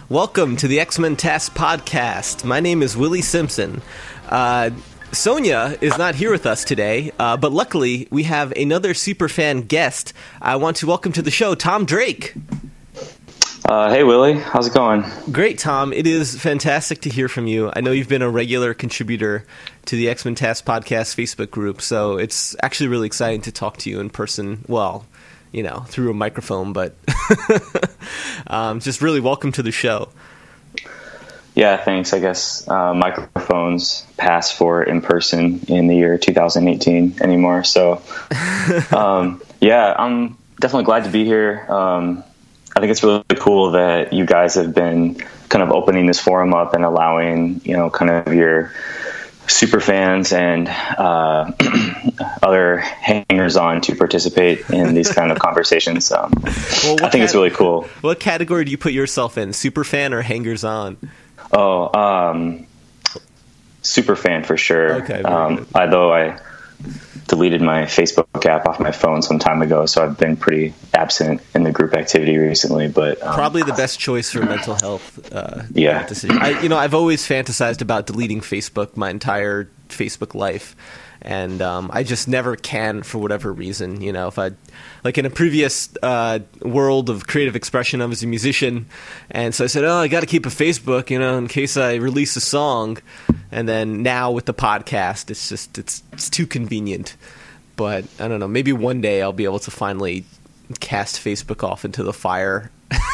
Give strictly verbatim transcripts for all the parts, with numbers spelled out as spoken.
Welcome to the X-Men Task Podcast. My name is Willie Simpson. Uh, Sonia is not here with us today, uh, but luckily we have another superfan guest. I want to welcome to the show Tom Drake. Uh, hey, Willie. How's it going? Great, Tom. It is fantastic to hear from you. I know you've been a regular contributor to the X-Men Task Podcast Facebook group, so it's actually really exciting to talk to you in person. Well, you know, through a microphone, but um, just really welcome to the show. Yeah, thanks. I guess uh, microphones pass for in person in the year two thousand eighteen anymore. So, um, yeah, I'm definitely glad to be here. Um, I think it's really cool that you guys have been kind of opening this forum up and allowing, you know, kind of your super fans and uh, other hangers-on to participate in these kind of conversations. Um, well, I think cat- it's really cool. What category do you put yourself in, super fan or hangers-on? Oh, um, super fan for sure. Okay. Um, although I deleted my Facebook app off my phone some time ago, so I've been pretty absent in the group activity recently. But um, probably the best choice for mental health. Uh, yeah, decision. I, you know, I've always fantasized about deleting Facebook my entire Facebook life, and um, I just never can for whatever reason. You know, if I like in a previous uh, world of creative expression, I was a musician, and so I said, "Oh, I got to keep a Facebook, you know, in case I release a song." And then now with the podcast, it's just it's it's too convenient. But I don't know, maybe one day I'll be able to finally cast Facebook off into the fire.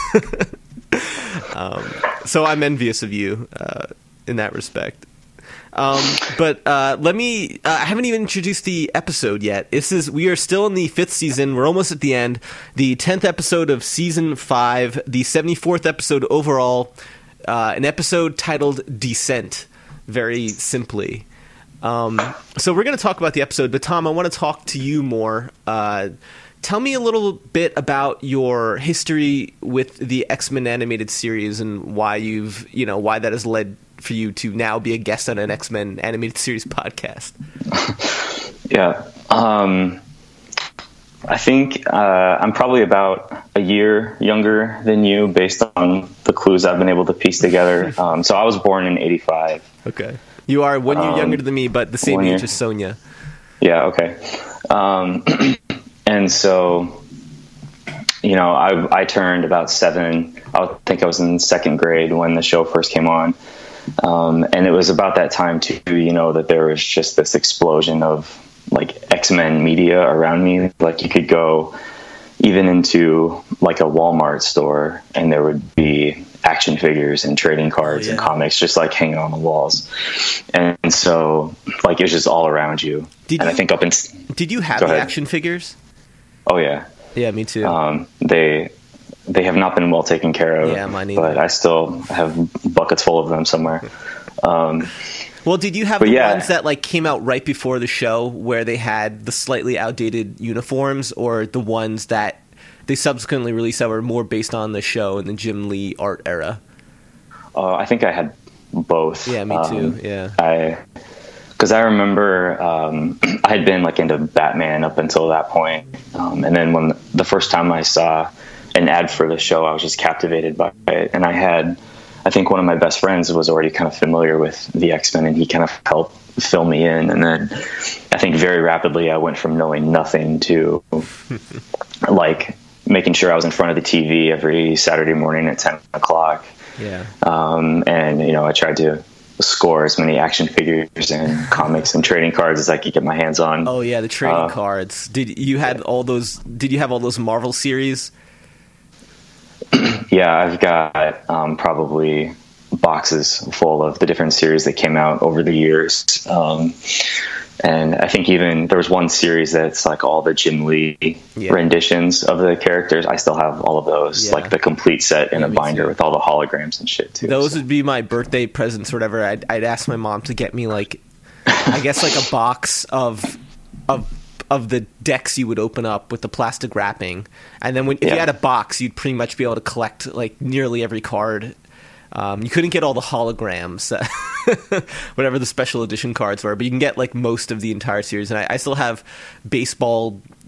um, so I'm envious of you uh, in that respect. Um, but uh, let me. Uh, I haven't even introduced the episode yet. This is we are still in the fifth season. We're almost at the end. The tenth episode of season five. The seventy-fourth episode overall. Uh, an episode titled Descent. Very simply. Um, so we're going to talk about the episode, but Tom, I want to talk to you more. Uh, tell me a little bit about your history with the X-Men animated series and why you've, you know, why that has led for you to now be a guest on an X-Men animated series podcast. Yeah. Um, I think uh, I'm probably about a year younger than you based on the clues I've been able to piece together. Um, so I was born in eighty-five. Okay. You are one year um, younger than me, but the same age year. as Sonia. Yeah, okay. Um, and so, you know, I, I turned about seven. I think I was in second grade when the show first came on. Um, and it was about that time, too, you know, that there was just this explosion of, like, X-Men media around me. Like, you could go even into, like, a Walmart store, and there would be action figures and trading cards oh, yeah. and comics just like hanging on the walls. And, and so like it was just all around you. Did and you, I think up in Did you have the ahead. action figures? Oh yeah. Yeah, me too. Um, they they have not been well taken care of. Yeah, mine either. But I still have buckets full of them somewhere. Um, well, did you have the yeah. ones that like came out right before the show where they had the slightly outdated uniforms, or the ones that they subsequently released that were more based on the show and the Jim Lee art era? Uh, I think I had both. Yeah, me too. Um, yeah. I, because I remember um, I had been like into Batman up until that point. Um, and then when the first time I saw an ad for the show, I was just captivated by it. And I had, I think one of my best friends was already kind of familiar with the X-Men, and he kind of helped fill me in. And then I think very rapidly I went from knowing nothing to like making sure I was in front of the T V every Saturday morning at ten o'clock. Yeah. Um, and, you know, I tried to score as many action figures and comics and trading cards as I could get my hands on. Oh yeah, the trading uh, cards. Did you had all those, did you have all those Marvel series? Yeah, I've got um, probably boxes full of the different series that came out over the years. Um, and I think even there was one series that's like all the Jim Lee yeah. renditions of the characters. I still have all of those, yeah. like the complete set in yeah, a binder too. With all the holograms and shit too. Those so. would be my birthday presents or whatever. I'd, I'd ask my mom to get me like, I guess like a box of of of the decks you would open up with the plastic wrapping, and then when if yeah. you had a box, you'd pretty much be able to collect like nearly every card. Um, you couldn't get all the holograms, whatever the special edition cards were, but you can get like most of the entire series. And I, I still have baseball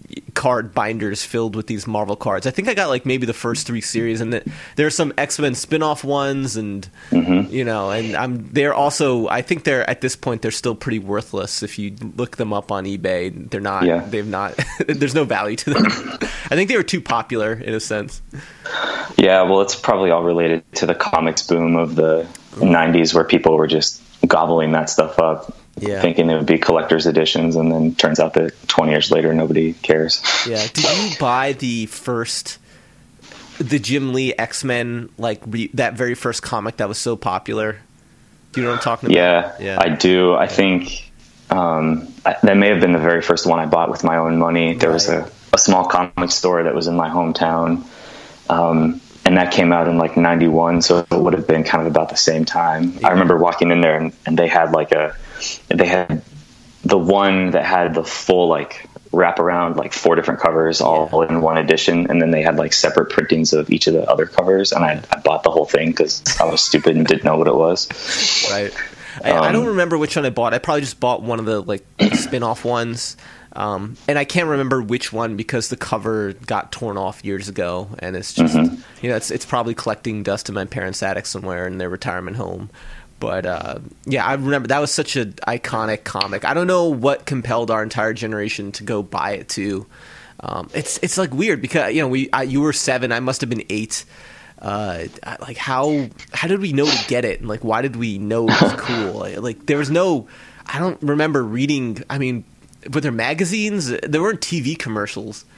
card binders filled with these Marvel cards. I think I got like maybe the first three series, and the, there are some X-Men spin-off ones, and mm-hmm. you know, and I'm they're also I think they're at this point they're still pretty worthless if you look them up on eBay. They're not. Yeah. They've not. There's no value to them. I think they were too popular in a sense. Yeah, well, it's probably all related to the comics boom of the nineties, where people were just gobbling that stuff up. Yeah. Thinking it would be collector's editions, and then turns out that twenty years later nobody cares. Yeah. Did you buy the first, the Jim Lee X-Men, like re, that very first comic that was so popular? Do you know what I'm talking about? Yeah, yeah. I do. I think um, I, that may have been the very first one I bought with my own money. There right. was a, a small comic store that was in my hometown, um, and that came out in like ninety-one, so it would have been kind of about the same time. Yeah. I remember walking in there, and, and they had like a They had the one that had the full like wraparound, like four different covers all yeah. in one edition, and then they had like separate printings of each of the other covers. And I, I bought the whole thing because I was stupid and didn't know what it was. Right. I, um, I don't remember which one I bought. I probably just bought one of the like spin-off ones, um, and I can't remember which one because the cover got torn off years ago, and it's just mm-hmm. you know it's it's probably collecting dust in my parents' attic somewhere in their retirement home. But, uh, yeah, I remember that was such an iconic comic. I don't know what compelled our entire generation to go buy it, too. Um, it's it's, like, weird because, you know, we I, you were seven. I must have been eight. Uh, like, how how did we know to get it? And, like, why did we know it was cool? Like, there was no – I don't remember reading – I mean, were there magazines? There weren't T V commercials.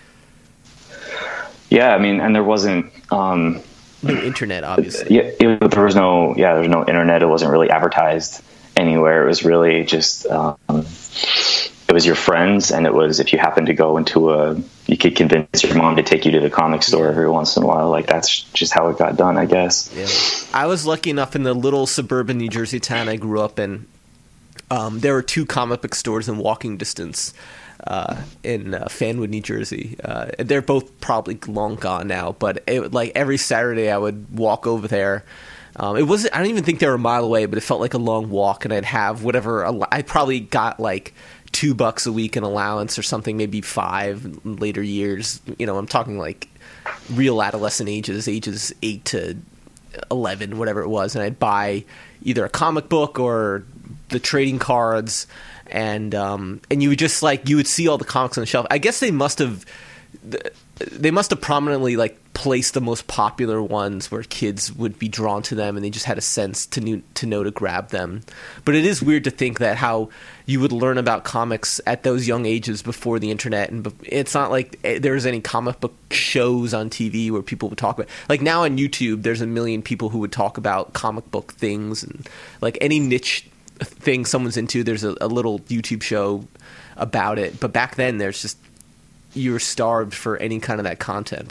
Yeah, I mean, and there wasn't um... – no internet, obviously. Yeah, it, there was no. Yeah, there was no internet. It wasn't really advertised anywhere. It was really just. Um, it was your friends, and it was if you happened to go into a. You could convince your mom to take you to the comic store yeah. every once in a while. Like that's just how it got done, I guess. Yeah, I was lucky enough in the little suburban New Jersey town I grew up in. Um, there were two comic book stores in walking distance. Uh, in uh, Fanwood, New Jersey. Uh, they're both probably long gone now, but it, like every Saturday I would walk over there. Um, it wasn't. I don't even think they were a mile away, but it felt like a long walk, and I'd have whatever. I probably got like two bucks a week in allowance or something, maybe five in later years. You know, I'm talking like real adolescent ages, ages eight to eleven, whatever it was, and I'd buy either a comic book or the trading cards. And um, and you would just like you would see all the comics on the shelf. I guess they must have they must have prominently like placed the most popular ones where kids would be drawn to them, and they just had a sense to knew, to know to grab them. But it is weird to think that how you would learn about comics at those young ages before the internet, and it's not like there's any comic book shows on T V where people would talk about. Like now on YouTube, there's a million people who would talk about comic book things and like any niche thing someone's into, there's a, a little YouTube show about it. But back then, there's just you were starved for any kind of that content.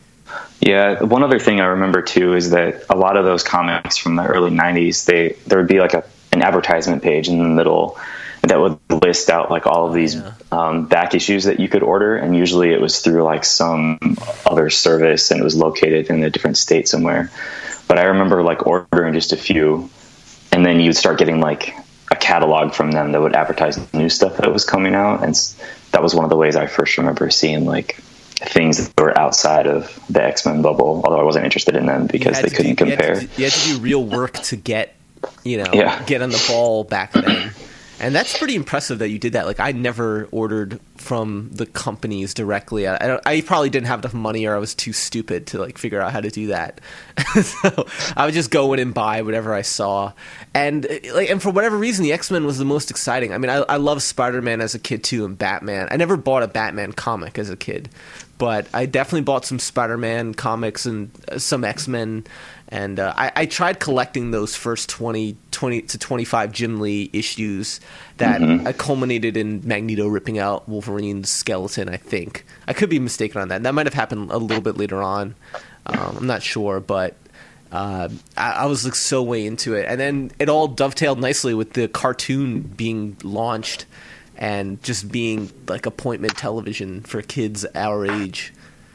Yeah, one other thing I remember too is that a lot of those comics from the early nineties, they there would be like a an advertisement page in the middle that would list out like all of these yeah. um, back issues that you could order, and usually it was through like some other service, and it was located in a different state somewhere. But I remember like ordering just a few. And then you'd start getting like a catalog from them that would advertise new stuff that was coming out. And that was one of the ways I first remember seeing like things that were outside of the X-Men bubble, although I wasn't interested in them because they couldn't do, compare. You had, to, you had to do real work to get, you know, yeah. get on the ball back then. And that's pretty impressive that you did that. Like, I never ordered from the companies directly. I, I, don't, I probably didn't have enough money, or I was too stupid to like figure out how to do that. So I would just go in and buy whatever I saw. And like, and for whatever reason, the X-Men was the most exciting. I mean, I, I love Spider-Man as a kid too, and Batman. I never bought a Batman comic as a kid, but I definitely bought some Spider-Man comics and some X-Men. And uh, I, I tried collecting those first twenty, twenty to twenty-five Jim Lee issues that mm-hmm. culminated in Magneto ripping out Wolverine's skeleton, I think. I could be mistaken on that. That might have happened a little bit later on. Um, I'm not sure, but uh, I, I was like, so way into it. And then it all dovetailed nicely with the cartoon being launched and just being like appointment television for kids our age.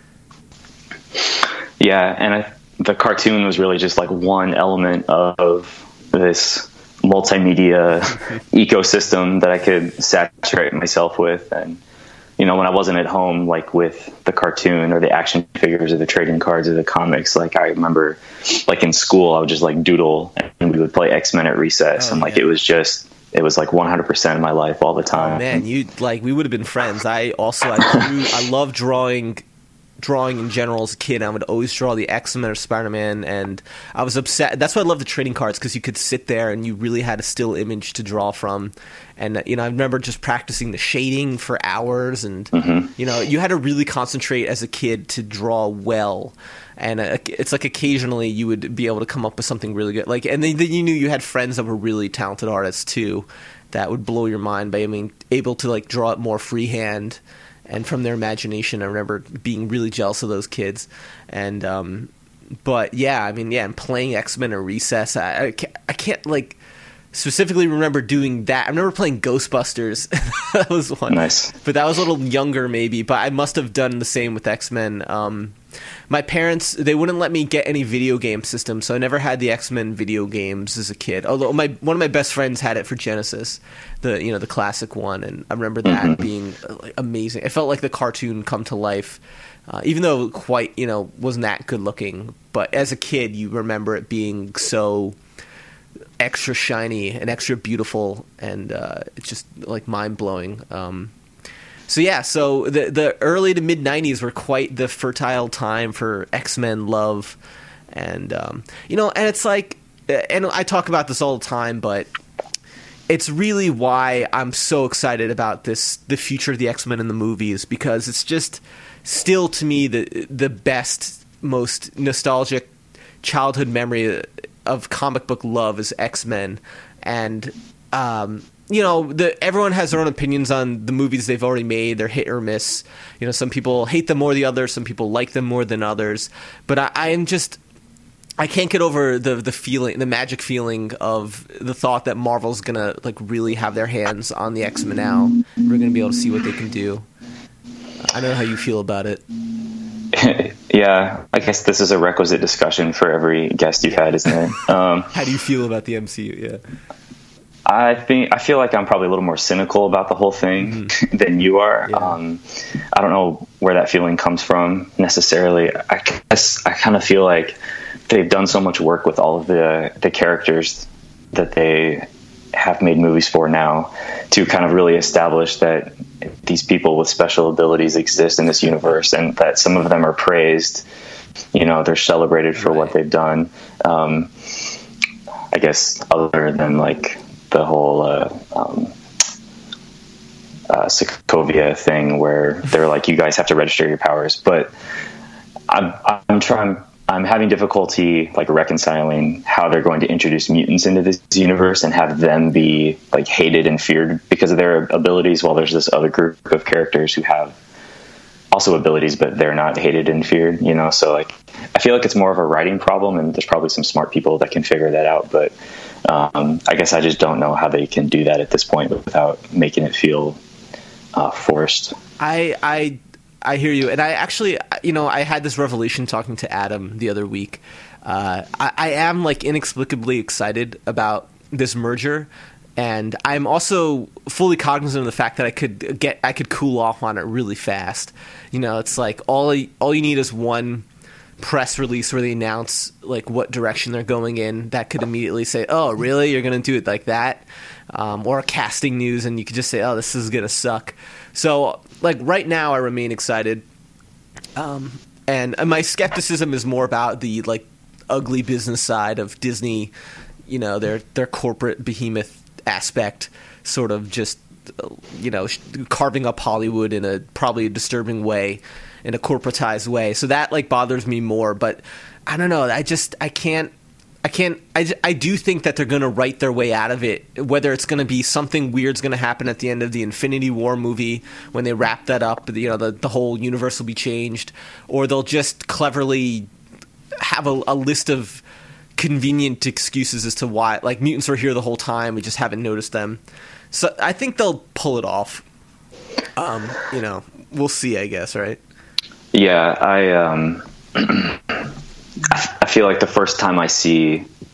Yeah, and I the cartoon was really just like one element of this multimedia ecosystem that I could saturate myself with. And you know, when I wasn't at home, like with the cartoon or the action figures or the trading cards or the comics, like I remember like in school, I would just like doodle and we would play X-Men at recess. Oh, and like, yeah. it was just, it was like one hundred percent of my life all the time. Oh, man, you like, we would have been friends. I also, I drew, I love drawing drawing in general as a kid. I would always draw the X-Men or Spider-Man, and I was upset. That's why I love the trading cards, because you could sit there and you really had a still image to draw from. And, you know, I remember just practicing the shading for hours, and, mm-hmm. you know, you had to really concentrate as a kid to draw well. And uh, it's like occasionally you would be able to come up with something really good. Like, and then, then you knew you had friends that were really talented artists too, that would blow your mind by, I mean, able to like draw it more freehand and from their imagination. I remember being really jealous of those kids. And, um, but yeah, I mean, yeah, and playing X-Men or Recess, I, I, can't, I can't like specifically remember doing that. I remember playing Ghostbusters. That was one. Nice. But that was a little younger maybe, but I must have done the same with X-Men. Um, my parents, they wouldn't let me get any video game systems, so I never had the X-Men video games as a kid. Although my one of my best friends had it for Genesis, the you know the classic one, and I remember that mm-hmm. being like, amazing. It felt like the cartoon come to life, uh, even though quite you know wasn't that good looking. But as a kid, you remember it being so extra shiny and extra beautiful, and uh, it's just like mind blowing. Um, So yeah, so the the early to mid nineties were quite the fertile time for X-Men love, and um, you know, and it's like, and I talk about this all the time, but it's really why I'm so excited about this, the future of the X-Men in the movies, because it's just still to me the the best, most nostalgic childhood memory of comic book love is X-Men, and um, you know, the, everyone has their own opinions on the movies they've already made. They're hit or miss. You know, some people hate them more than others. Some people like them more than others. But I, I am just, I can't get over the the feeling, the magic feeling of the thought that Marvel's gonna like really have their hands on the X-Men now. We're gonna be able to see what they can do. I don't know how you feel about it. Yeah, I guess this is a requisite discussion for every guest you've had, isn't it? Um, how do you feel about the M C U? Yeah. I think I feel like I'm probably a little more cynical about the whole thing mm-hmm. than you are. Yeah. Um, I don't know where that feeling comes from necessarily. I guess I kind of feel like they've done so much work with all of the the characters that they have made movies for now to kind of really establish that these people with special abilities exist in this universe, and that some of them are praised. You know, they're celebrated for right. what they've done. Um, I guess other than like the whole uh, um, uh, Sokovia thing where they're like, you guys have to register your powers. But I'm, I'm trying, I'm having difficulty like reconciling how they're going to introduce mutants into this universe and have them be like hated and feared because of their abilities, while there's this other group of characters who have also abilities, but they're not hated and feared, you know? So like, I feel like it's more of a writing problem, and there's probably some smart people that can figure that out. But um, I guess I just don't know how they can do that at this point without making it feel uh, forced. I, I, I hear you. And I actually, you know, I had this revelation talking to Adam the other week. Uh, I, I am like inexplicably excited about this merger. And I'm also fully cognizant of the fact that I could get, I could cool off on it really fast. You know, it's like all all you need is one press release where they announce like what direction they're going in. That could immediately say, "Oh, really? You're going to do it like that?" Um, or a casting news, and you could just say, "Oh, this is going to suck." So, like right now, I remain excited. Um, and my skepticism is more about the like ugly business side of Disney. You know, their their corporate behemoth aspect, sort of just, you know, carving up Hollywood in a probably a disturbing way, in a corporatized way. So that like bothers me more. But I don't know. I just I can't I can't I, I do think that they're going to write their way out of it. Whether it's going to be something weird's going to happen at the end of the Infinity War movie when they wrap that up, you know, the the whole universe will be changed, or they'll just cleverly have a, a list of convenient excuses as to why, like, mutants were here the whole time, we just haven't noticed them. So I think they'll pull it off. Um, you know, we'll see, I guess, right? Yeah, I um, I feel like the first time I see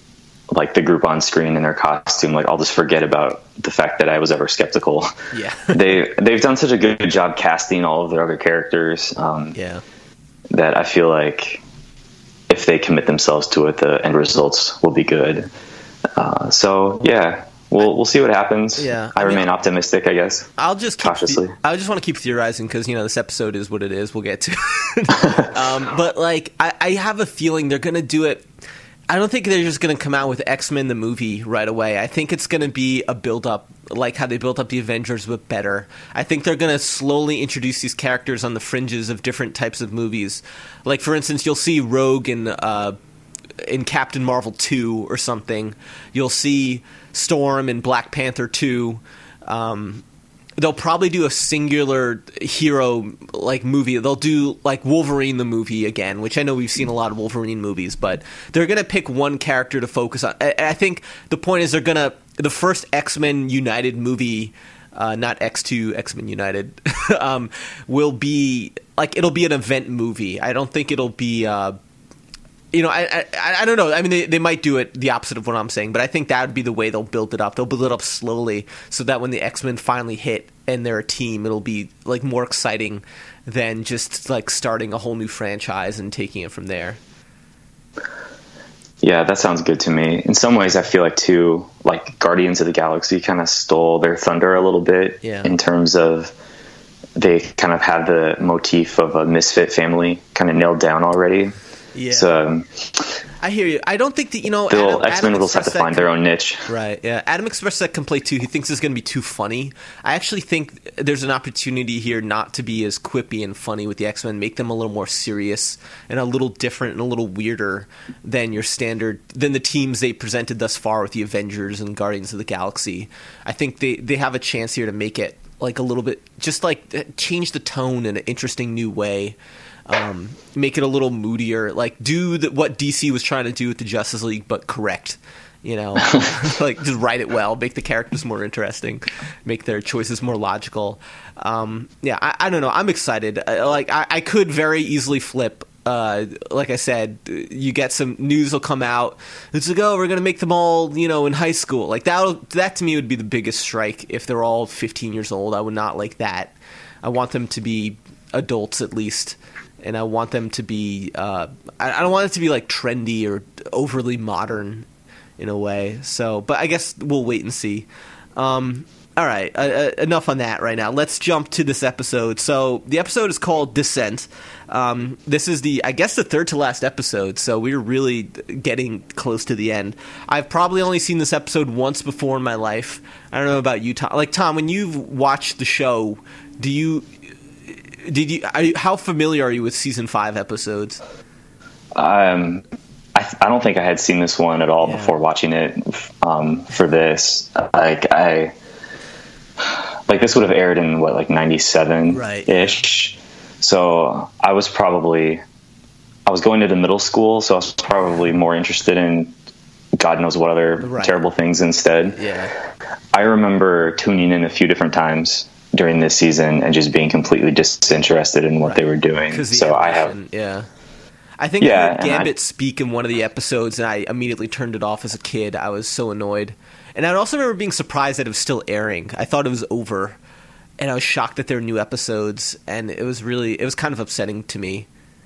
like the group on screen in their costume, like I'll just forget about the fact that I was ever skeptical. Yeah. they they've done such a good job casting all of their other characters. Um, yeah. That I feel like if they commit themselves to it, the end results will be good. Uh, so yeah, we'll we'll see what happens. Yeah. I, I remain mean, optimistic, I guess. I'll just keep cautiously. The, I just want to keep theorizing because you know this episode is what it is. We'll get to. it. um, but like, I, I have a feeling they're gonna do it. I don't think they're just going to come out with X-Men the movie right away. I think it's going to be a build-up, like how they built up the Avengers, but better. I think they're going to slowly introduce these characters on the fringes of different types of movies. Like, for instance, you'll see Rogue in, uh, in Captain Marvel two or something. You'll see Storm in Black Panther two. Um, they'll probably do a singular hero like movie. They'll do like Wolverine the movie again, which I know we've seen a lot of Wolverine movies, but they're going to pick one character to focus on. I, I think the point is they're going to the first X-Men United movie, uh, not X two, X-Men United, um, will be like it'll be an event movie. I don't think it'll be uh, you know, I, I I don't know. I mean, they, they might do it the opposite of what I'm saying, but I think that would be the way they'll build it up. They'll build it up slowly so that when the X-Men finally hit and they're a team, it'll be like more exciting than just like starting a whole new franchise and taking it from there. Yeah, that sounds good to me. In some ways, I feel like too, like Guardians of the Galaxy kind of stole their thunder a little bit yeah. in terms of they kind of had the motif of a misfit family kind of nailed down already. Yeah. So um, I hear you. I don't think that, you know, Adam, X-Men will have to find their own niche. Right, yeah. Adam expressed that complaint too. He thinks it's going to be too funny. I actually think there's an opportunity here not to be as quippy and funny with the X-Men, make them a little more serious and a little different and a little weirder than your standard, than the teams they presented thus far with the Avengers and Guardians of the Galaxy. I think they, they have a chance here to make it like a little bit, just like change the tone in an interesting new way. Um, make it a little moodier, like do the, what D C was trying to do with the Justice League, but correct, you know, like just write it well, make the characters more interesting, make their choices more logical. Um, yeah, I, I don't know. I'm excited. I, like I, I could very easily flip. Uh, like I said, you get some news will come out. It's like, oh, we're going to make them all, you know, in high school. Like that, that to me would be the biggest strike if they're all fifteen years old. I would not like that. I want them to be adults at least. And I want them to be uh, – I don't want it to be, like, trendy or overly modern in a way. So, but I guess we'll wait and see. Um, all right, uh, uh, enough on that right now. Let's jump to this episode. So the episode is called Descent. Um, this is the – I guess the third to last episode, so we're really getting close to the end. I've probably only seen this episode once before in my life. I don't know about you, Tom. Like, Tom, when you've watched the show, do you – Did you? Are you? How familiar are you with season five episodes? Um, I, I don't think I had seen this one at all yeah. before watching it. Um, for this, like I, like this would have aired in what, like ninety-seven right ish. Yeah. So I was probably, I was going into middle school, so I was probably more interested in God knows what other right. terrible things instead. Yeah. I remember tuning in a few different times during this season and just being completely disinterested in what right. they were doing. So I have, yeah, I think yeah, I heard Gambit I, speak in one of the episodes, and I immediately turned it off as a kid. I was so annoyed, and I also remember being surprised that it was still airing. I thought it was over, and I was shocked that there were new episodes, and it was really, it was kind of upsetting to me.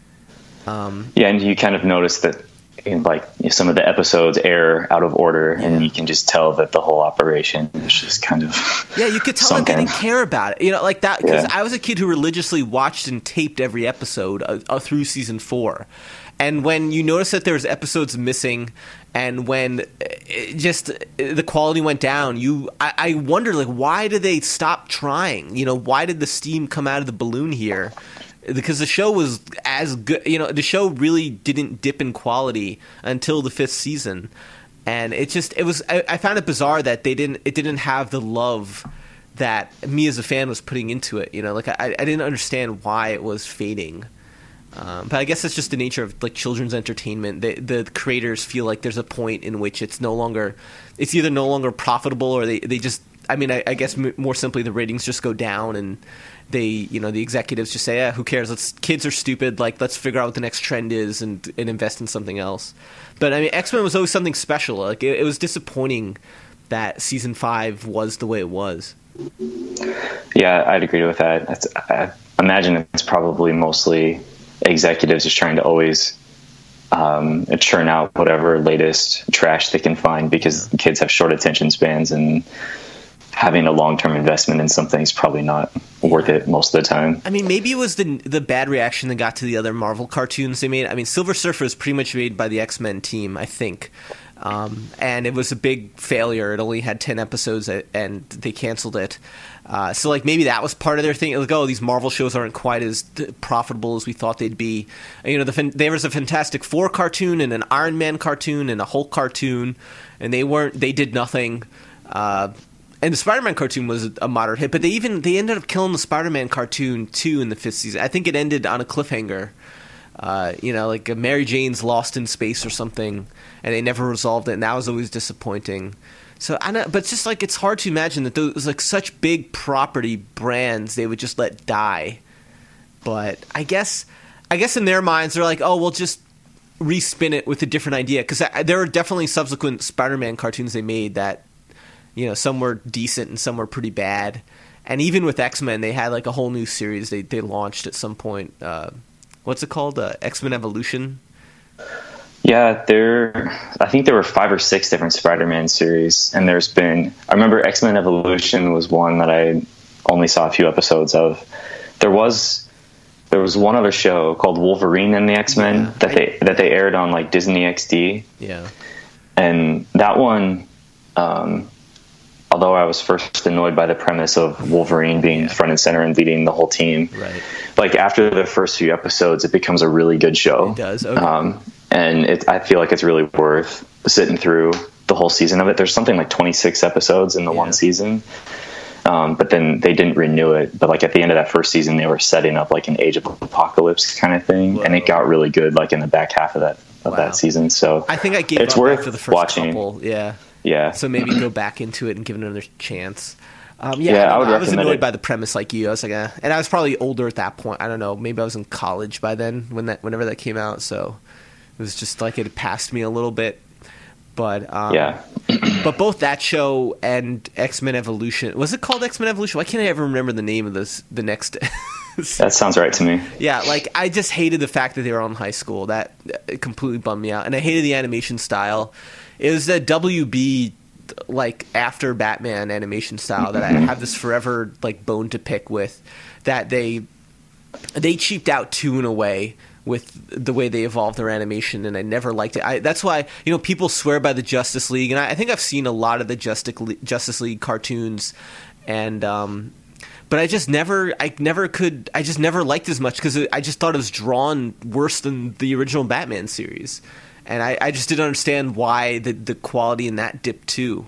Um, yeah, and you kind of noticed that. In like some of the episodes air out of order, yeah. and you can just tell that the whole operation is just kind of yeah. You could tell something. that they didn't care about it, you know, like that. Because yeah. I was a kid who religiously watched and taped every episode uh, uh, through season four, and when you notice that there's episodes missing, and when it just the quality went down, you I, I wonder like why did they stop trying? You know, why did the steam come out of the balloon here? Because the show was as good, you know, the show really didn't dip in quality until the fifth season, and it just it was. I, I found it bizarre that they didn't. It didn't have the love that me as a fan was putting into it. You know, like I, I didn't understand why it was fading. Um, but I guess that's just the nature of like children's entertainment. They, the creators feel like there's a point in which it's no longer, it's either no longer profitable or they, they just I mean, I, I guess m- more simply, the ratings just go down, and they, you know, the executives just say, "Yeah, who cares? Let's kids are stupid. Like, let's figure out what the next trend is and and invest in something else." But I mean, X-Men was always something special. Like, it, it was disappointing that season five was the way it was. Yeah, I'd agree with that. That's, I imagine it's probably mostly executives just trying to always um, churn out whatever latest trash they can find, because yeah. kids have short attention spans, and having a long-term investment in something is probably not worth it most of the time. I mean, maybe it was the the bad reaction that got to the other Marvel cartoons they made. I mean, Silver Surfer was pretty much made by the X-Men team, I think. Um, and it was a big failure. It only had ten episodes, and they canceled it. Uh, so, like, maybe that was part of their thing. Like, oh, these Marvel shows aren't quite as profitable as we thought they'd be. You know, the, there was a Fantastic Four cartoon and an Iron Man cartoon and a Hulk cartoon, and they weren't. They did nothing. Uh, and the Spider-Man cartoon was a moderate hit, but they even they ended up killing the Spider-Man cartoon too in the fifth season. I think it ended on a cliffhanger. Uh, you know, like Mary Jane's lost in space or something, and they never resolved it, and that was always disappointing. So I know, but it's just like it's hard to imagine that those like such big property brands they would just let die. But I guess, I guess in their minds they're like, oh, we'll just respin it with a different idea, because there are definitely subsequent Spider-Man cartoons they made that, you know, some were decent and some were pretty bad, and even with X-Men they had like a whole new series they they launched at some point. Uh, what's it called? Uh, X-Men Evolution. Yeah, there. I think there were five or six different Spider-Man series, and there's been. I remember X-Men Evolution was one that I only saw a few episodes of. There was there was one other show called Wolverine and the X-Men yeah, that I, they that they aired on like Disney X D. Yeah, and that one. Um, although I was first annoyed by the premise of Wolverine being yeah. front and center and leading the whole team, right? Like after the first few episodes, it becomes a really good show. It does. Okay. Um, And it, I feel like it's really worth sitting through the whole season of it. There's something like twenty-six episodes in the yeah. one season. Um, but then they didn't renew it. But like at the end of that first season, they were setting up like an Age of Apocalypse kind of thing. Whoa. And it got really good like in the back half of that of wow. that season. So I think I gave it's up worth after the first watching. couple. Yeah. Yeah. So maybe go back into it and give it another chance. Um, yeah, yeah, I, I, would I was annoyed it. by the premise like you. I was like, eh. And I was probably older at that point. I don't know. Maybe I was in college by then when that whenever that came out. So it was just like it had passed me a little bit. But um, yeah. But both that show and X-Men Evolution. Was it called X-Men Evolution? Why can't I ever remember the name of this? The next. That sounds right to me. Yeah, like I just hated the fact that they were on high school. That it completely bummed me out, and I hated the animation style. It was the W B like after Batman animation style that I have this forever like bone to pick with. That they they cheaped out too in a way with the way they evolved their animation, and I never liked it. I, that's why, you know, people swear by the Justice League, and I, I think I've seen a lot of the Justice League, Justice League cartoons, and um, but I just never, I never could, I just never liked as much because I just thought it was drawn worse than the original Batman series, and I, I just didn't understand why the the quality in that dipped too.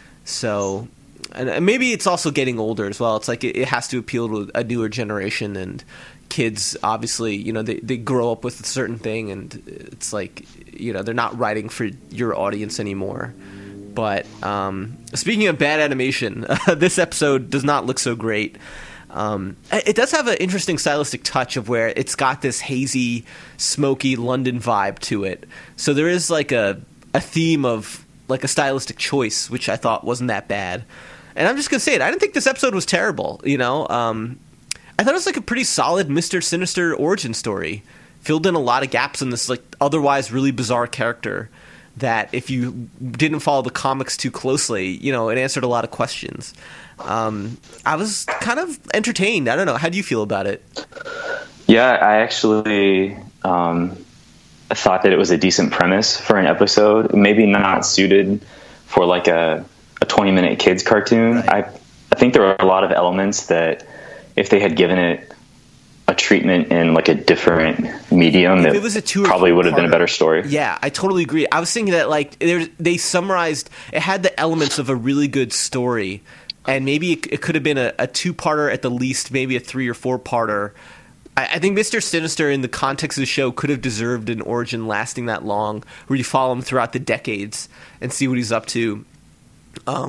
So, and maybe it's also getting older as well. It's like it, it has to appeal to a newer generation, and kids obviously, you know, they, they grow up with a certain thing, and it's like, you know, they're not writing for your audience anymore. But um, speaking of bad animation, uh, this episode does not look so great. Um, it does have an interesting stylistic touch of where it's got this hazy, smoky London vibe to it. So there is like a a theme of like a stylistic choice, which I thought wasn't that bad. And I'm just gonna say it, I didn't think this episode was terrible. You know, um, I thought it was like a pretty solid Mister Sinister origin story. Filled in a lot of gaps in this like otherwise really bizarre character that if you didn't follow the comics too closely, you know, it answered a lot of questions. Um, I was kind of entertained. I don't know. How do you feel about it? Yeah, I actually um, thought that it was a decent premise for an episode. Maybe not suited for like a, a twenty minute kids cartoon. Right. I I think there are a lot of elements that if they had given it a treatment in like a different medium, if that it was a two probably would have been a better story. Yeah, I totally agree. I was thinking that like they summarized, it had the elements of a really good story, and maybe it, it could have been a, a two-parter at the least, maybe a three or four-parter. I, I think Mister Sinister, in the context of the show, could have deserved an origin lasting that long, where you follow him throughout the decades and see what he's up to. Um,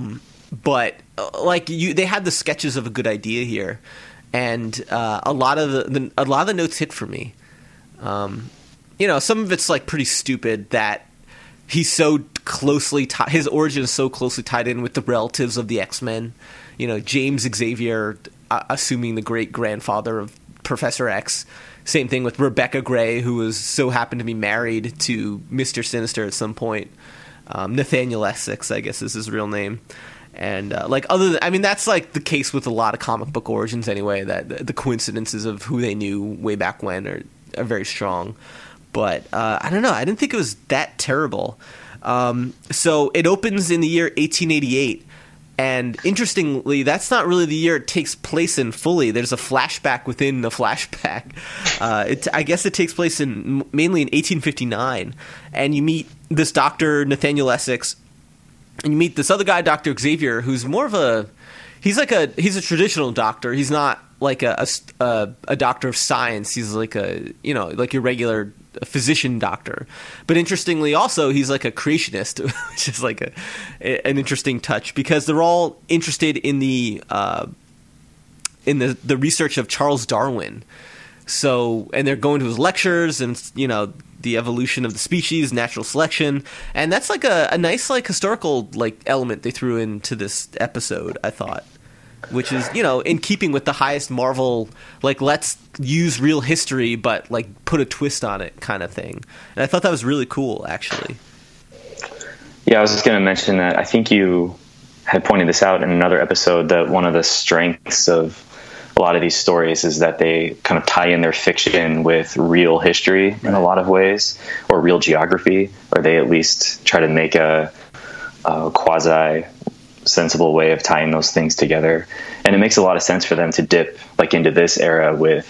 but uh, like you, they had the sketches of a good idea here, and uh, a lot of the, the a lot of the notes hit for me. Um, you know, some of it's like pretty stupid that he's so closely ti- his origin is so closely tied in with the relatives of the X-Men. You know, James Xavier, uh, assuming the great grandfather of Professor X. Same thing with Rebecca Gray, who was so happened to be married to Mister Sinister at some point. Um, Nathaniel Essex, I guess, is his real name. And uh, like other than, I mean, that's like the case with a lot of comic book origins anyway. That the, the coincidences of who they knew way back when are, are very strong. But uh, I don't know. I didn't think it was that terrible. Um, so it opens in the year eighteen eighty-eight. And interestingly, that's not really the year it takes place in fully. There's a flashback within the flashback. Uh, it, I guess it takes place in mainly in eighteen fifty-nine. And you meet this Doctor Nathaniel Essex, and you meet this other guy, Doctor Xavier, who's more of a he's like a he's a traditional doctor. He's not like a a, a doctor of science. He's like a you know like your regular physician doctor. But interestingly, also he's like a creationist, which is like a an interesting touch because they're all interested in the uh, in the the research of Charles Darwin. So and they're going to his lectures and you know the evolution of the species, natural selection, and that's like a, a nice like historical like element they threw into this episode, I thought. Which is, you know, in keeping with the highest Marvel, like, let's use real history, but, like, put a twist on it kind of thing. And I thought that was really cool, actually. Yeah, I was just going to mention that I think you had pointed this out in another episode, that one of the strengths of a lot of these stories is that they kind of tie in their fiction with real history right. in a lot of ways, or real geography, or they at least try to make a, a quasi sensible way of tying those things together. And it makes a lot of sense for them to dip like into this era with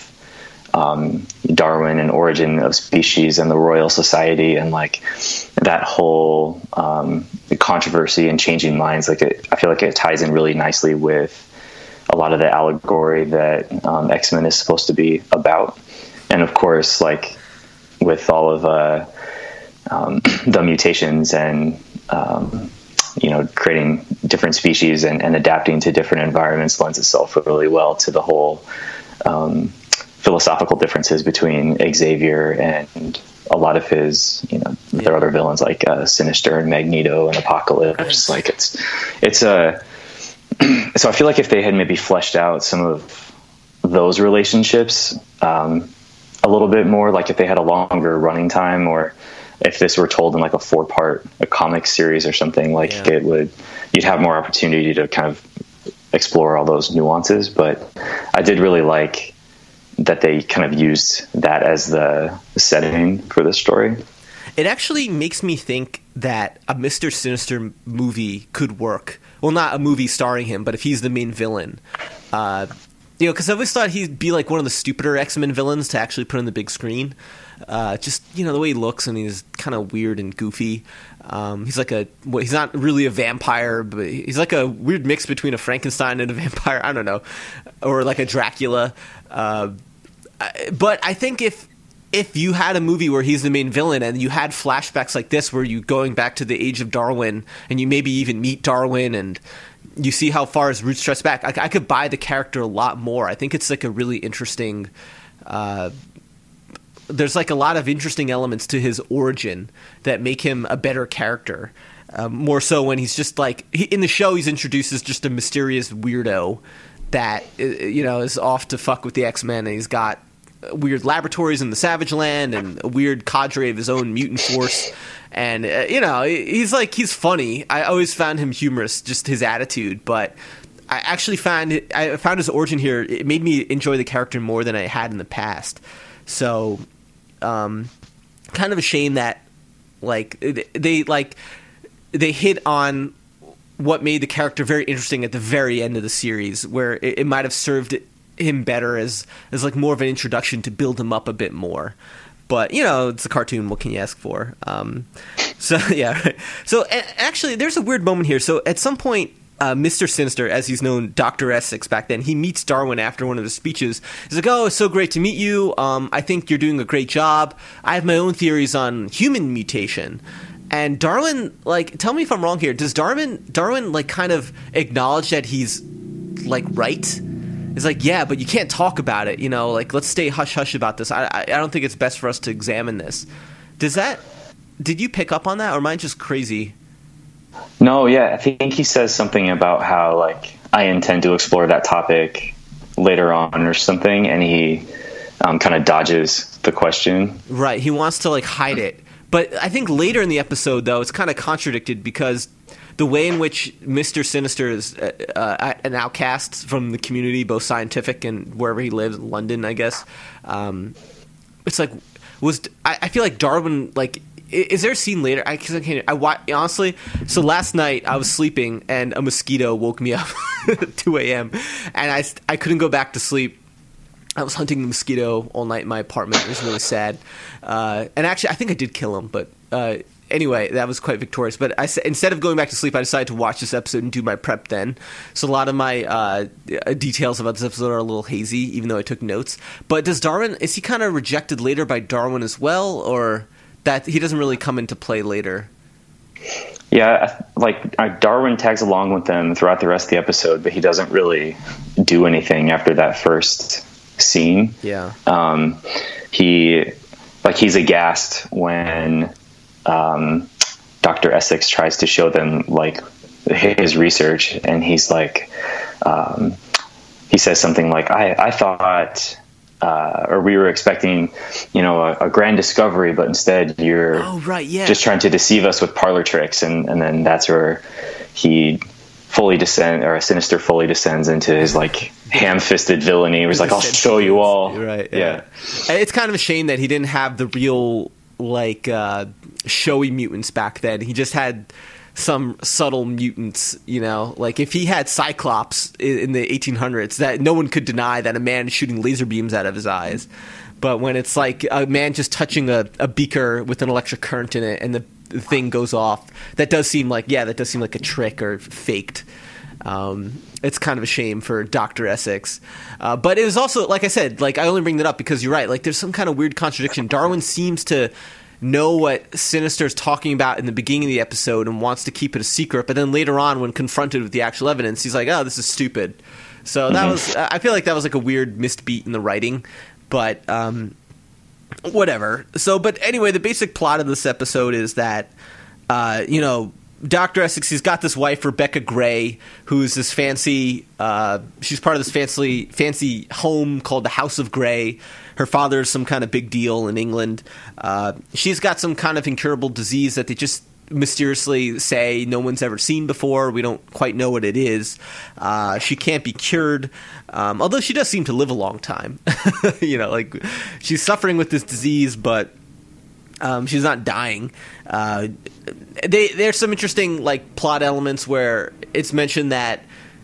um, Darwin and Origin of Species and the Royal Society and like that whole um, controversy and changing minds. Like it, I feel like it ties in really nicely with a lot of the allegory that um, X-Men is supposed to be about. And of course, like with all of uh, um, the mutations and um, you know, creating different species and, and adapting to different environments lends itself really well to the whole um, philosophical differences between Xavier and a lot of his, you know, yeah. their other villains like uh, Sinister and Magneto and Apocalypse. Like it's, it's a, so I feel like if they had maybe fleshed out some of those relationships um, a little bit more, like if they had a longer running time, or if this were told in like a four part a comic series or something, like yeah. it would, you'd have more opportunity to kind of explore all those nuances. But I did really like that they kind of used that as the setting for this story. It actually makes me think that a Mister Sinister movie could work. Well, not a movie starring him, but if he's the main villain. Uh, you know, because I always thought he'd be like one of the stupider X-Men villains to actually put on the big screen. Uh, just, you know, the way he looks, and he's kind of weird and goofy. Um, he's like a, well, he's not really a vampire, but he's like a weird mix between a Frankenstein and a vampire. I don't know. Or like a Dracula. Uh, but I think if, if you had a movie where he's the main villain and you had flashbacks like this where you going back to the age of Darwin and you maybe even meet Darwin and you see how far his roots stretch back, I, I could buy the character a lot more. I think it's like a really interesting, uh, there's like a lot of interesting elements to his origin that make him a better character. Um, more so when he's just like, he, in the show he's introduced as just a mysterious weirdo that, you know, is off to fuck with the X-Men, and he's got weird laboratories in the Savage Land and a weird cadre of his own mutant force. And, uh, you know, he's like, he's funny. I always found him humorous, just his attitude. But I actually found, I found his origin here, it made me enjoy the character more than I had in the past. So, um, kind of a shame that, like, they, like, they hit on what made the character very interesting at the very end of the series, where it, it might have served him better as as like more of an introduction to build him up a bit more. But, you know, it's a cartoon, what can you ask for? Um, so yeah, so a- actually there's a weird moment here. So at some point, uh, Mister Sinister, as he's known, Doctor Essex back then, he meets Darwin after one of his speeches. He's like, oh, it's so great to meet you. Um, I think you're doing a great job. I have my own theories on human mutation. And Darwin, like, tell me if I'm wrong here. Does Darwin, Darwin, like, kind of acknowledge that he's, like, right? It's like, yeah, but you can't talk about it, you know? Like, let's stay hush-hush about this. I, I, I don't think it's best for us to examine this. Does that... Did you pick up on that, or am I just crazy? No, yeah, I think he says something about how, like, I intend to explore that topic later on or something, and he um, kind of dodges the question. Right, he wants to, like, hide it. But I think later in the episode, though, it's kind of contradicted because the way in which Mister Sinister is uh, uh, an outcast from the community, both scientific and wherever he lives, London, I guess, um, it's like, was I, I feel like Darwin, like, is there a scene later? I, cause I can't, I honestly, so last night I was sleeping and a mosquito woke me up at two a.m. and I, I couldn't go back to sleep. I was hunting the mosquito all night in my apartment. It was really sad. Uh, and actually, I think I did kill him. But uh, anyway, that was quite victorious. But I, instead of going back to sleep, I decided to watch this episode and do my prep then. So a lot of my uh, details about this episode are a little hazy, even though I took notes. But does Darwin, is he kind of rejected later by Darwin as well? Or that he doesn't really come into play later? Yeah, like Darwin tags along with them throughout the rest of the episode, but he doesn't really do anything after that first scene. Yeah. Um, he, like, he's aghast when um, Doctor Essex tries to show them, like, his research, and he's like, um, he says something like, I, I thought, uh, or we were expecting, you know, a, a grand discovery, but instead you're oh, right, yeah. just trying to deceive us with parlor tricks. And, and then that's where he fully descend, or Sinister fully descends into his, like, ham-fisted villainy. He was like, I'll show you all. Right. Yeah. yeah. It's kind of a shame that he didn't have the real, like, uh, showy mutants back then. He just had some subtle mutants, you know, like if he had Cyclops in the eighteen hundreds, that no one could deny that a man is shooting laser beams out of his eyes. But when it's like a man just touching a, a beaker with an electric current in it and the, the thing goes off, that does seem like, yeah, that does seem like a trick or faked. Um, it's kind of a shame for Doctor Essex. Uh, but it was also, like I said, like I only bring that up because you're right. Like there's some kind of weird contradiction. Darwin seems to know what Sinister's talking about in the beginning of the episode and wants to keep it a secret, but then later on when confronted with the actual evidence, he's like, oh, this is stupid. So that was, I feel like that was like a weird missed beat in the writing, but um, whatever. So, but anyway, the basic plot of this episode is that, uh, you know, Doctor Essex, he's got this wife, Rebecca Gray, who's this fancy, uh, she's part of this fancy, fancy home called the House of Gray. Her father's some kind of big deal in England. Uh, she's got some kind of incurable disease that they just mysteriously say no one's ever seen before. We don't quite know what it is. Uh, she can't be cured, um, although she does seem to live a long time. You know, like she's suffering with this disease, but um, she's not dying. Uh, they, there's some interesting like plot elements where it's mentioned that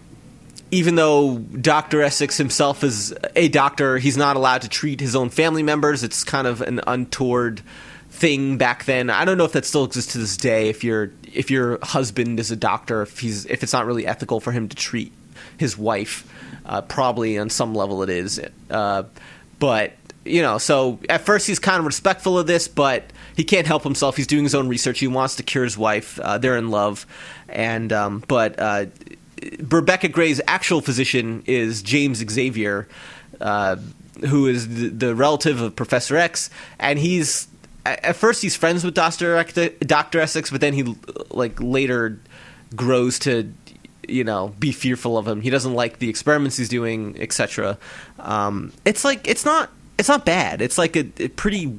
even though Doctor Essex himself is a doctor, he's not allowed to treat his own family members. It's kind of an untoward thing back then. I don't know if that still exists to this day. If your if your husband is a doctor, if he's if it's not really ethical for him to treat his wife, uh, probably on some level it is. Uh, but you know, so at first he's kind of respectful of this, but he can't help himself. He's doing his own research. He wants to cure his wife. Uh, they're in love, and um, but. Uh, Rebecca Gray's actual physician is James Xavier, uh, who is the, the relative of Professor X, and he's at first he's friends with Doctor Doctor Essex, but then he like later grows to, you know, be fearful of him. He doesn't like the experiments he's doing, et cetera. Um, it's like it's not it's not bad. It's like a, a pretty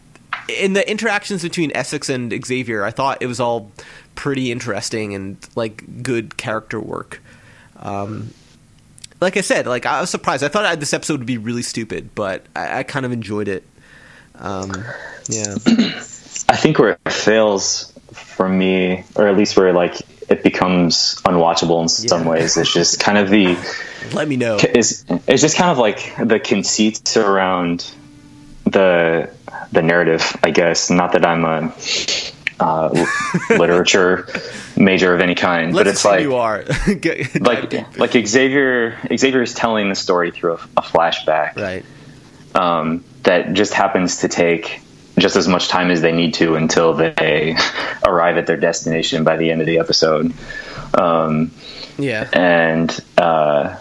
in the interactions between Essex and Xavier. I thought it was all pretty interesting and like good character work. Um, like I said, like I was surprised. I thought I, this episode would be really stupid, but I, I kind of enjoyed it. Um, yeah. I think where it fails for me, or at least where like it becomes unwatchable in some yeah. ways, is just kind of the. Let me know. Is it's just kind of like the conceits around the the narrative, I guess. Not that I'm a. Uh, literature major of any kind, Let's but it's like you are like like Xavier Xavier is telling the story through a, a flashback, right? Um, that just happens to take just as much time as they need to until they arrive at their destination by the end of the episode. Um, yeah. And uh,